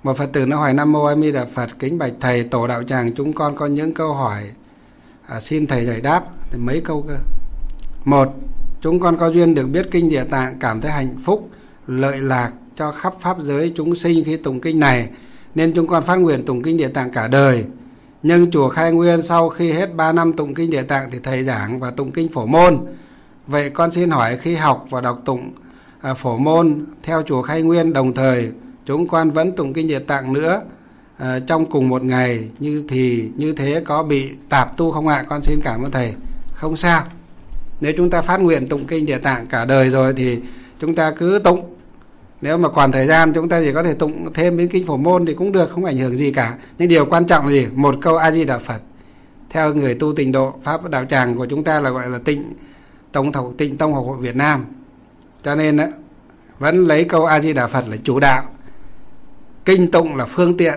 Một Phật tử nó hỏi: Nam Mô A Di Đà Phật, kính bạch thầy, tổ đạo tràng chúng con có những câu hỏi xin thầy giải đáp. Thì mấy câu cơ. Một, chúng con có duyên được biết kinh Địa Tạng, cảm thấy hạnh phúc, lợi lạc cho khắp pháp giới chúng sinh khi tụng kinh này, nên chúng con phát nguyện tụng kinh Địa Tạng cả đời. Nhưng chùa Khai Nguyên sau khi hết 3 năm tụng kinh Địa Tạng thì thầy giảng và tụng kinh Phổ Môn. Vậy con xin hỏi, khi học và đọc tụng Phổ Môn theo chùa Khai Nguyên, đồng thời chúng con vẫn tụng kinh Địa Tạng nữa trong cùng một ngày, như thế có bị tạp tu không ạ? Con xin cảm ơn thầy. Không sao. Nếu chúng ta phát nguyện tụng kinh Địa Tạng cả đời rồi thì chúng ta cứ tụng. Nếu mà còn thời gian chúng ta chỉ có thể tụng thêm đến kinh Phổ Môn thì cũng được, không ảnh hưởng gì cả. Nhưng điều quan trọng là gì? Một câu A Di Đà Phật. Theo người tu Tịnh độ, pháp đạo tràng của chúng ta là gọi là Tịnh Tông Học hội Việt Nam. Cho nên vẫn lấy câu A Di Đà Phật là chủ đạo. Kinh tụng là phương tiện,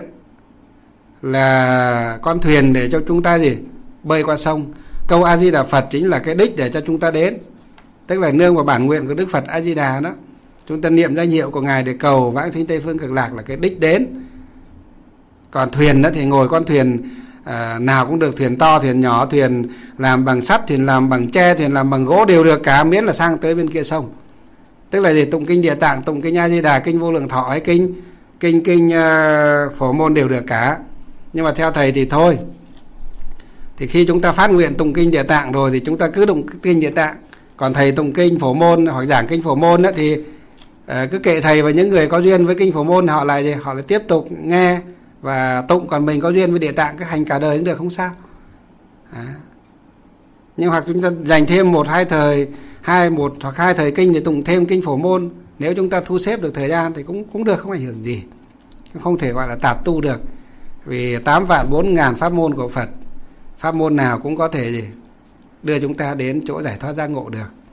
là con thuyền để cho chúng ta gì? Bơi qua sông. Câu A Di Đà Phật chính là cái đích để cho chúng ta đến. Tức là nương vào bản nguyện của Đức Phật A Di Đà đó. Chúng ta niệm danh hiệu của Ngài để cầu vãng sinh Tây Phương Cực Lạc là cái đích đến. Còn thuyền đó thì ngồi con thuyền nào cũng được, thuyền to, thuyền nhỏ, thuyền làm bằng sắt, thuyền làm bằng tre, thuyền làm bằng gỗ đều được cả, miễn là sang tới bên kia sông. Tức là gì? Tụng kinh Địa Tạng, tụng kinh A Di Đà, kinh Vô Lượng Thọ hay kinh Phổ Môn đều được cả. Nhưng mà theo thầy thì thôi. Thì khi chúng ta phát nguyện tụng kinh Địa Tạng rồi thì chúng ta cứ tụng kinh Địa Tạng. Còn thầy tụng kinh Phổ Môn hoặc giảng kinh Phổ Môn đó thì cứ kệ thầy, và những người có duyên với kinh Phổ Môn họ lại tiếp tục nghe và tụng. Còn mình có duyên với Địa Tạng cứ hành cả đời cũng được, không sao. Nhưng hoặc chúng ta dành thêm một hoặc hai thời kinh để tụng thêm kinh Phổ Môn. Nếu chúng ta thu xếp được thời gian thì cũng được, không ảnh hưởng gì. Không thể gọi là tạp tu được. Vì 8.400.000 pháp môn của Phật, pháp môn nào cũng có thể đưa chúng ta đến chỗ giải thoát giác ngộ được.